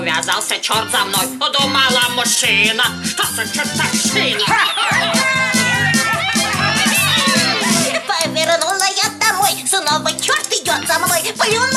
увязался черт за мной. Думала мужчина, что за чертовщина. Повернула я домой, снова черт идет за мной. Плюнул